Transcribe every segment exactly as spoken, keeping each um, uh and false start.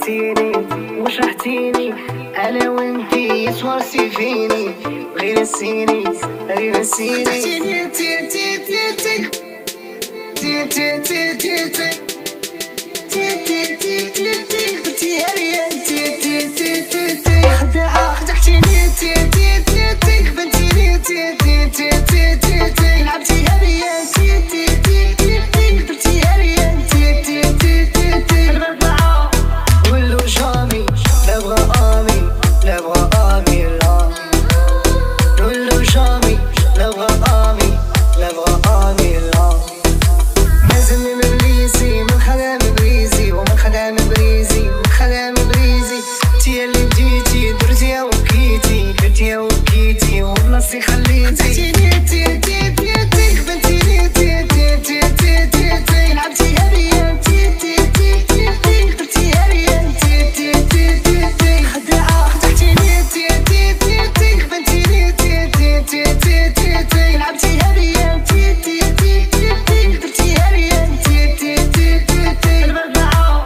عطيتيني وشرحتيني انا وانتي سوارتي فيني غير نسيني غير نسيني تحتيني تي تي تي تي تي تي تي تي تي تي تي تي تي قلتيها ليا تي تي تي تي تي خداعة خدعتيني تي تي تي تي خبنتيني تي تي تي تي تي تي لعبتيها ليا تي تي تي تي تي قلتيها ليا تي تي تي تي تي البربعة ولو جامي لا بغا امي لا بغا امي لا ولو جامي لا بغا امي لا بغا امي لا مازلني مبليسي من خدام بريزي ومن خدام بريزي من خدام بريزي تي اللي بديتي درتيها وبكيتي درتيها وبكيتي وبلاصتي خليتي تحتيني تي تي تي تي خبنتيني تي تي تي تي تي تي لعبتيها بيا تي تي تي تي تي قلتيها ليا تي تي تي تي تي خداعة خدعتيني تي تي تي تي خبنتيني تي تي تي تي تي تي لعبتيها بيا تي تي تي تي تي قلتيها ليا تي تي تي تي تي البربعة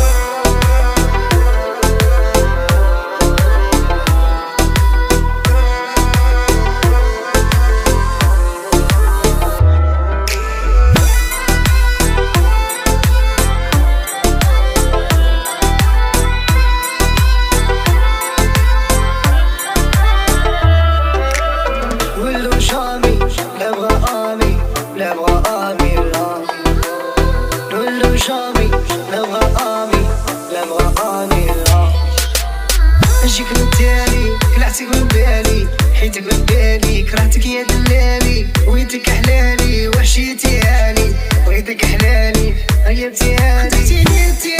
ولو جامي لا بغا امي لا بغا امي لا ولو جامي لا بغا امي لا بغا امي لا نجيك من تالي كلعتك من بالي حيتك من بالي كرهتك يا دلالي ويتك حلالي وحشيتي هالي ويتك حلالي غيبتي هالي